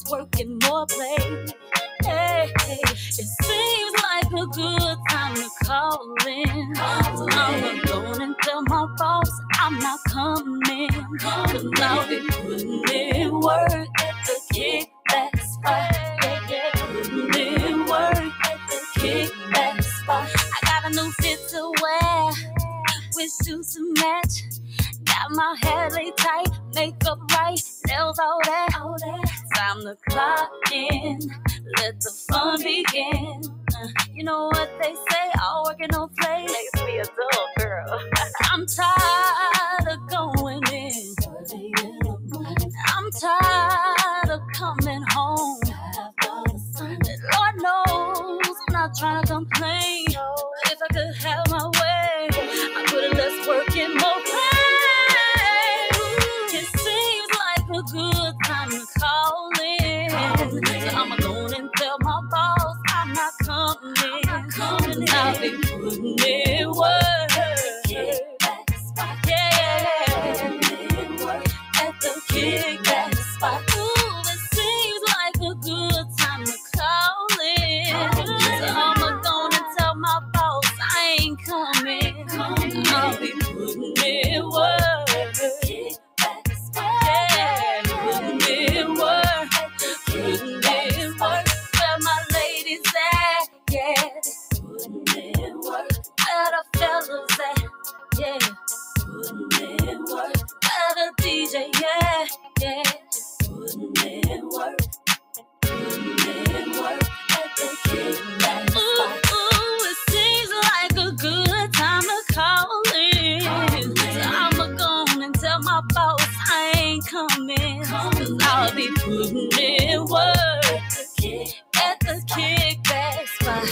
work and more play. Hey, hey, it seems like a good time to call in. So I'm going and tell my boss I'm not coming. Cause I'll be putting in work at the kickback spot. Yeah, yeah, putting in work at the kickback spot. I got a new fit to wear with shoes to match. Got my hair laid tight, makeup right, nails all that, all that. Time to clock in, let the fun begin. Uh, you know what they say, all work and no play makes me a dull girl. I'm tired of going in. I'm tired of coming home. Lord knows I'm not trying to complain. If I could have my way, I put in less work and more play. It seems like a good time to call in. So I'ma go and tell my boss I'm not coming. I'll be putting in work. Yeah, at the kickback spot. Ooh, it seems like a good time to call in. So I'ma go and tell my boss I ain't coming. I'll be putting in work. Yeah, putting in work. Putting in work. Where my ladies at? Yeah, putting in work. Where the fellas at? Yeah, putting in work. Where the D J? Yeah, yeah, putting in work. Putting in work at the kickback spot. Ooh, ooh, it seems like a good time to call in. So I'ma go and tell my boss I ain't coming. Cause I'll be putting in work at the kickback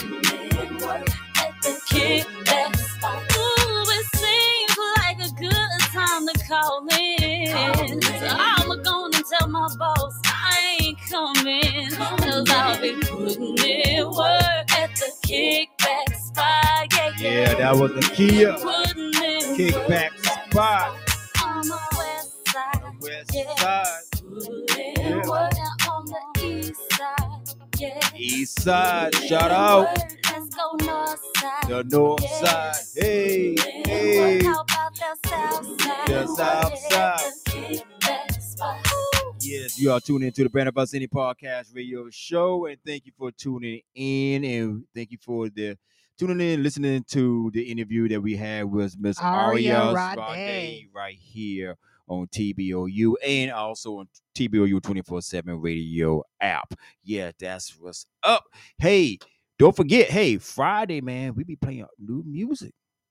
spot. At the kickback spot. Ooh, it seems like a good time to call in. So I'ma go and tell my boss I ain't coming. Cause I'll be putting in work at the kickback spot. Yeah, yeah. Yeah, that was the Kia Putting in kickback spot. on the west side. West Yeah. side, Putting in work on the east side. Yeah. east side. Shout out Let's go north side. the north side. Hey, hey. How about the south side? The south side. Kickback spot. Yes, you are tuning into the Brand of Us Indie Podcast Radio Show, and thank you for tuning in, and thank you for the tuning in, listening to the interview that we had with Miss Aria Aria Rade. Rade right here on T B O U and also on T B O U twenty-four seven radio app. Yeah, that's what's up. Hey, don't forget, hey, Friday, man, we be playing new music.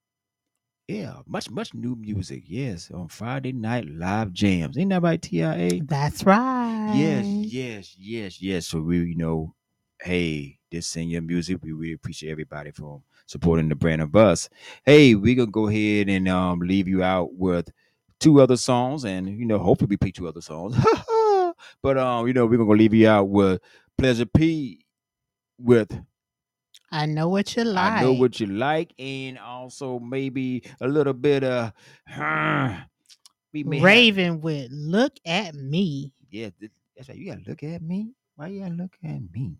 Yeah, much, much new music. Yes, on Friday night live jams. Ain't that right, T I A? That's right. Yes, yes, yes, yes. So we, you know, hey, this sing your music. We really appreciate everybody for supporting the Brand of Us. Hey, we gonna go ahead and um leave you out with two other songs, and you know, hopefully we play two other songs. But um, you know, we're gonna leave you out with Pleasure P with I know what you like. I Know What You Like, and also maybe a little bit of uh, we may have- Raven with Look at Me. yeah, th- that's right. You gotta look at me. Why you gotta look at me?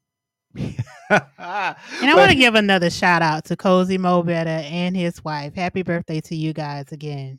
And I want to give another shout out to Cozy Mo Better and his wife. Happy birthday to you guys again.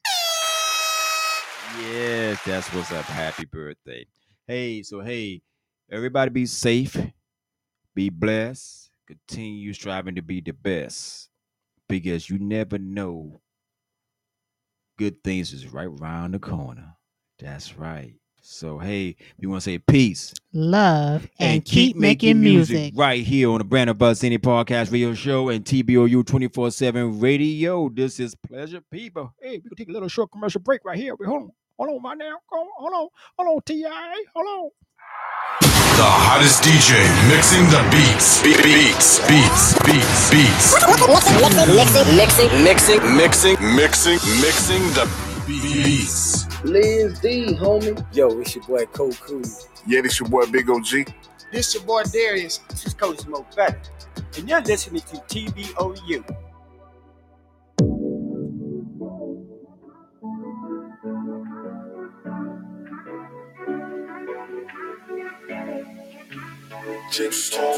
Yes, that's what's up. Happy birthday. Hey, so hey, everybody be safe, be blessed, continue striving to be the best because you never know good things is right around the corner. That's right. So hey, we want to say peace Love and, keep, making music. right here on the Brand of Us Indie Podcast Radio Show and T B O U twenty-four seven Radio. This is Pleasure People. Hey, we can take a little short commercial break right here. Wait, hold on. Hold on, my now. Hold on, hold on, hold on, T I A. Hold on. The hottest D J mixing the beats, Be- beats, beats, beats, beats. Mixing, mixing, mixing, Mixing, mixing, mixing the beats. Liz D, homie. Yo, it's your boy Cole Cruz. Yeah, this your boy Big O G. This your boy Darius. This is Coach Mo Better. And you're listening to T B O U. Just talk.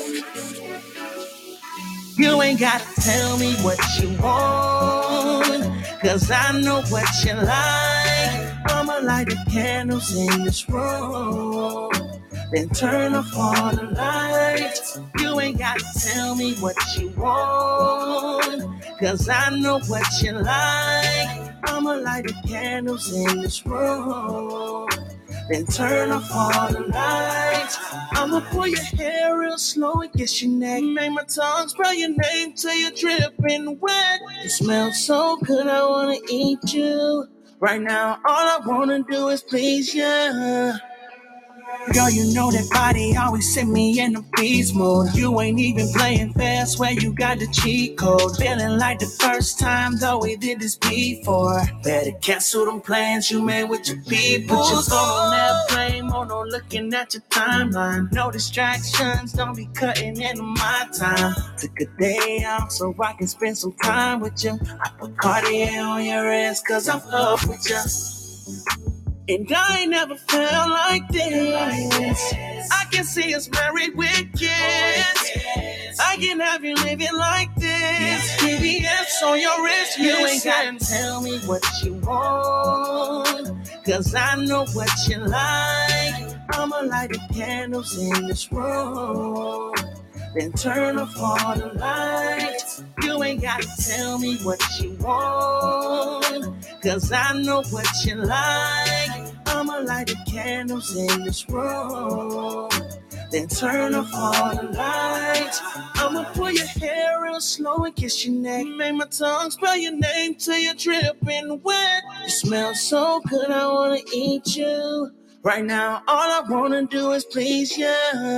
You ain't gotta tell me what you want, cause I know what you like. I'ma light the candles in this room, then turn off all the lights. You ain't gotta tell me what you want, cause I know what you like. I'ma light the candles in this room, then turn off all the lights. I'ma pull your hair real slow and kiss your neck. Make my tongue spell your name till you're dripping wet. You smell so good, I wanna eat you. Right now, all I wanna do is please you. Girl, you know that body always send me in a beast mode. You ain't even playing fair, swear you got the cheat code. Feeling like the first time, though we did this before. Better cancel them plans you made with your people. Put your phone on that flame, oh no, looking at your timeline. No distractions, don't be cutting into my time. Took a day off so I can spend some time with you. I put Cartier on your wrist cause I'm up with you. And I ain't never felt like this. I can see us married with kids. I can have you living like this. G B S on your wrist. You ain't gotta tell me what you want, cause I know what you like. I'ma light the candles in this room, then turn off all the lights. You ain't gotta tell me what you want, cause I know what you like. I'ma light the candles in this room, then turn off all the lights. I'ma pull your hair real slow and kiss your neck. Make my tongue spell your name till you're dripping wet. You smell so good, I wanna eat you. Right now, all I wanna do is please you.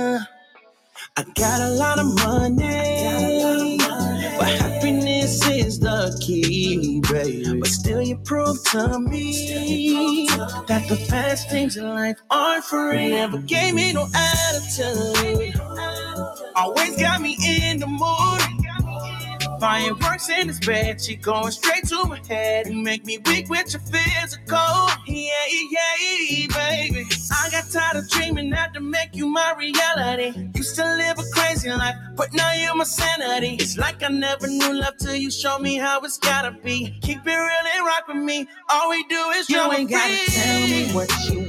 I got a lot of money, but happiness is the key, baby. But still you prove to me that the best things in life aren't free. Never gave me no attitude, always got me in the mood. Fireworks in this bed, she going straight to my head. You make me weak with your physical. Yeah, yeah, baby. I got tired of dreaming not to make you my reality. Used to live a crazy life, but now you're my sanity. It's like I never knew love till you show me how it's gotta be. Keep it real and rock with me. All we do is you ain't gotta tell me what you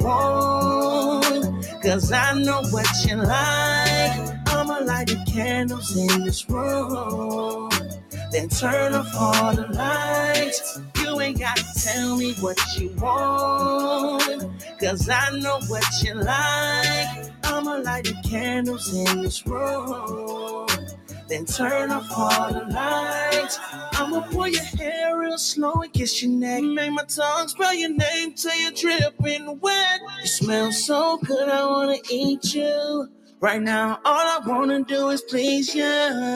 want, cause I know what you like. I'ma light the candles in this room, then turn off all the lights. You ain't gotta tell me what you want, cause I know what you like. I'ma light the candles in this room, then turn off all the lights. I'ma pull your hair real slow and kiss your neck. Make my tongue spell your name till you're dripping wet. You smell so good, I wanna eat you. Right now, all I wanna do is please you.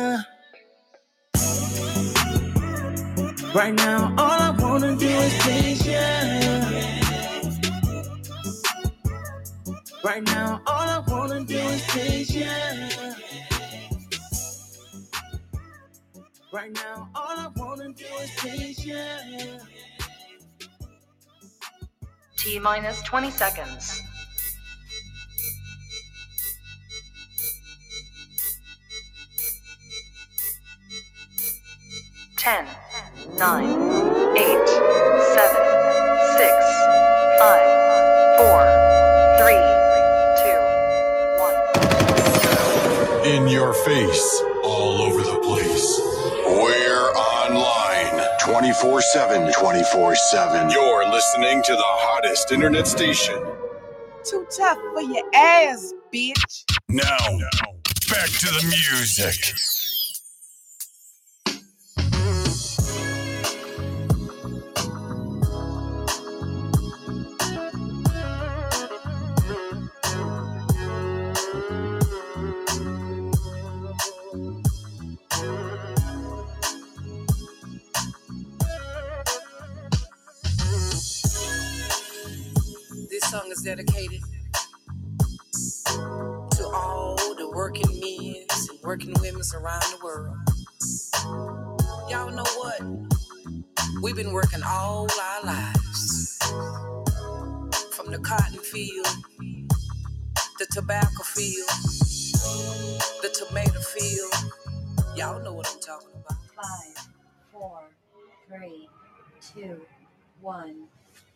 Right now, all I wanna do is please you. Right now, all I wanna do is please you. Right now, all I wanna do is please you. T minus twenty seconds. ten, nine, eight, seven, six, five, four, three, two, one. In your face, all over the place. We're online twenty-four seven. twenty-four seven. You're listening to the hottest internet station. Too tough for your ass, bitch. Now, back to the music. This song is dedicated to all the working men and working women around the world. Y'all know what? We've been working all our lives. From the cotton field, the tobacco field, tomato field. Y'all know what I'm talking about. Five, four, three, two, one.